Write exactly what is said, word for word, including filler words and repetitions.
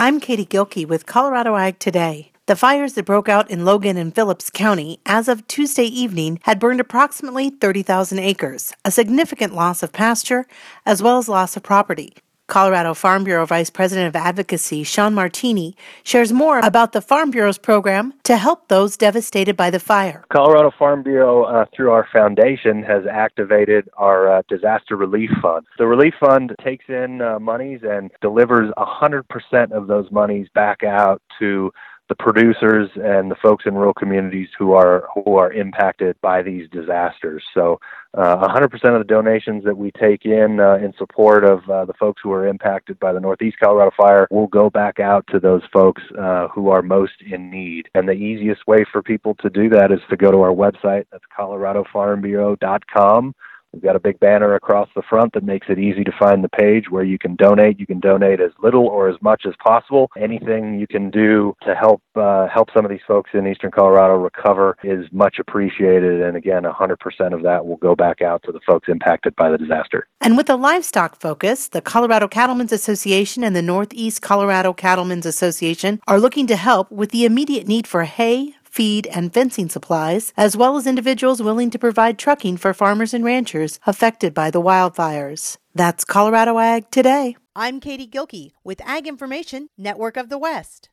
I'm Katie Gilkey with Colorado Ag Today. The fires that broke out in Logan and Phillips County as of Tuesday evening had burned approximately thirty thousand acres, a significant loss of pasture as well as loss of property. Colorado Farm Bureau Vice President of Advocacy Sean Martini shares more about the Farm Bureau's program to help those devastated by the fire. Colorado Farm Bureau, uh, through our foundation, has activated our uh, Disaster Relief Fund. The Relief Fund takes in uh, monies and delivers one hundred percent of those monies back out to the producers and the folks in rural communities who are who are impacted by these disasters. So uh, one hundred percent of the donations that we take in uh, in support of uh, the folks who are impacted by the Northeast Colorado fire will go back out to those folks uh, who are most in need. And the easiest way for people to do that is to go to our website. That's colorado farm bureau dot com. We've got a big banner across the front that makes it easy to find the page where you can donate. You can donate as little or as much as possible. Anything you can do to help uh, help some of these folks in eastern Colorado recover is much appreciated. And again, one hundred percent of that will go back out to the folks impacted by the disaster. And with a livestock focus, the Colorado Cattlemen's Association and the Northeast Colorado Cattlemen's Association are looking to help with the immediate need for hay, feed, and fencing supplies, as well as individuals willing to provide trucking for farmers and ranchers affected by the wildfires. That's Colorado Ag Today. I'm Katie Gilkey with Ag Information Network of the West.